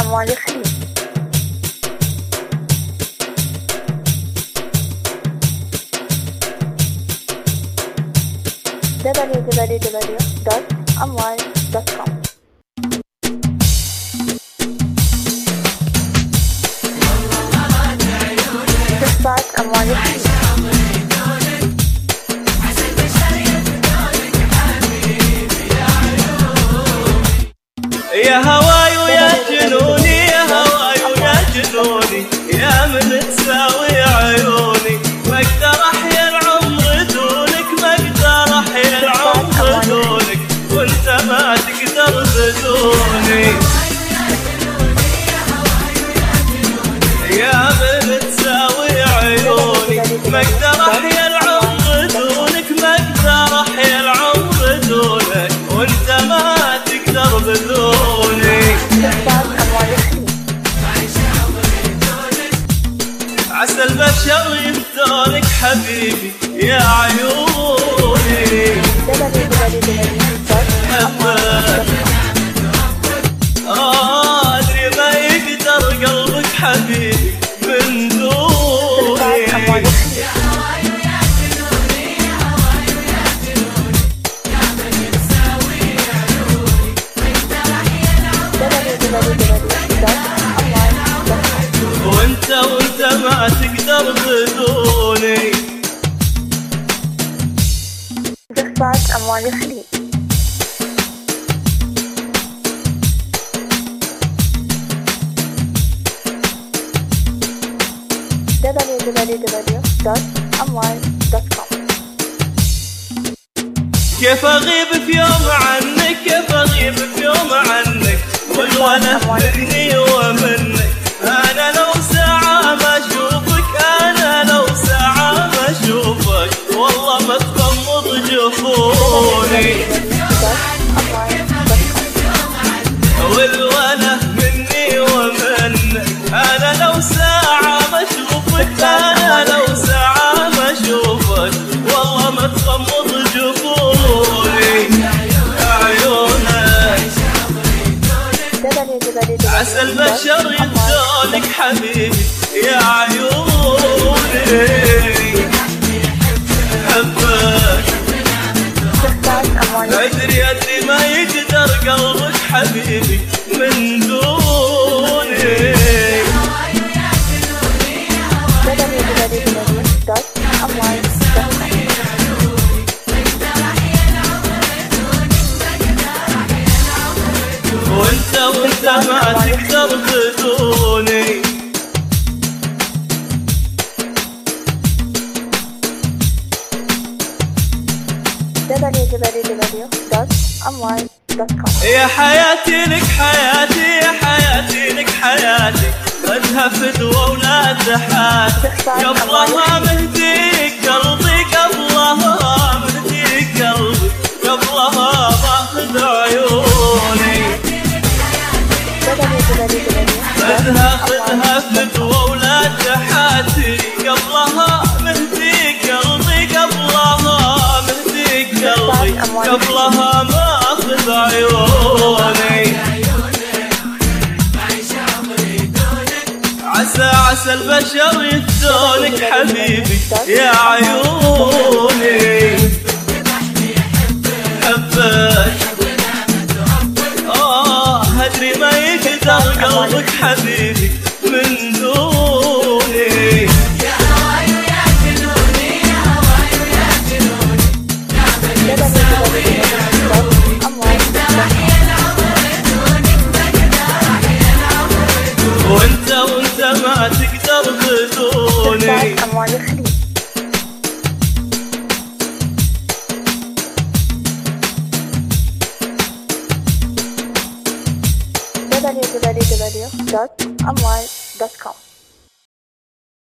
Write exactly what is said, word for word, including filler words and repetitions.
أموال الخليج. دبليو دبليو دبليو دوت أموال دوت كوم. قصة أموال الخليج. يا هواي ويا جنوني، يا هواي ويا جنوني، يا من تساوي عيوني، ما اقدر احيا العمر دونك، ما اقدر احيا العمر دونك، وانت ما تقدر بدوني. يا من تساوي عيوني، ما اقدر احيا العمر دونك، ما اقدر احيا العمر دونك، وانت ما تقدر بدوني. عسى البشر يفتونك حبيبي يا عيوني، آه أدري ما يقدر قلبك حبيبي من دوني. وانت وانت ما تقدر بدوني. قصة أموال الخليج. دبليو دبليو دبليو دوت أموال دوت كوم. كيف اغيب في يوم عنك، كيف اغيب في يوم عنك، والوله مني ومنك، انا لو ساعة ما اشوفك، انا لو ساعة ما اشوفك، والله ما تغمض جفوني. والوله مني ومنك، انا لو ساعة ما اشوفك، انا لو ساعة ما اشوفك، والله ما تغمض جفوني. عيونك عسى البشر يبدونك حبيبي يا عيوني، حبك أدري أدري ما يقدر قلبك حبيبي من دوني. وانت وانت ما تقدر بدوني. دبليو دبليو دبليو دوت أموال دوت كوم. يا حياتي لك حياتي، يا حياتي لك حياتي، خذها فدوة ولا تحاتي، قبلها مهديك قلبي، قبلها مهديك قلبي، قبلها باخذ عيوني. خذها خذها فدوة ولا تحاتي، قبلها مهديك قلبي، قبلها مهديك قلبي، قبلها ماخذ عيوني. عسى عسى البشر يفتونك حبيبي يا عيوني، حبك آه أدري ما يقدر قلبك حبيبي من دوني. وانت وانت ما تقدر بدوني. أموال الخليج. دبليو دبليو دبليو دوت أموال دوت كوم.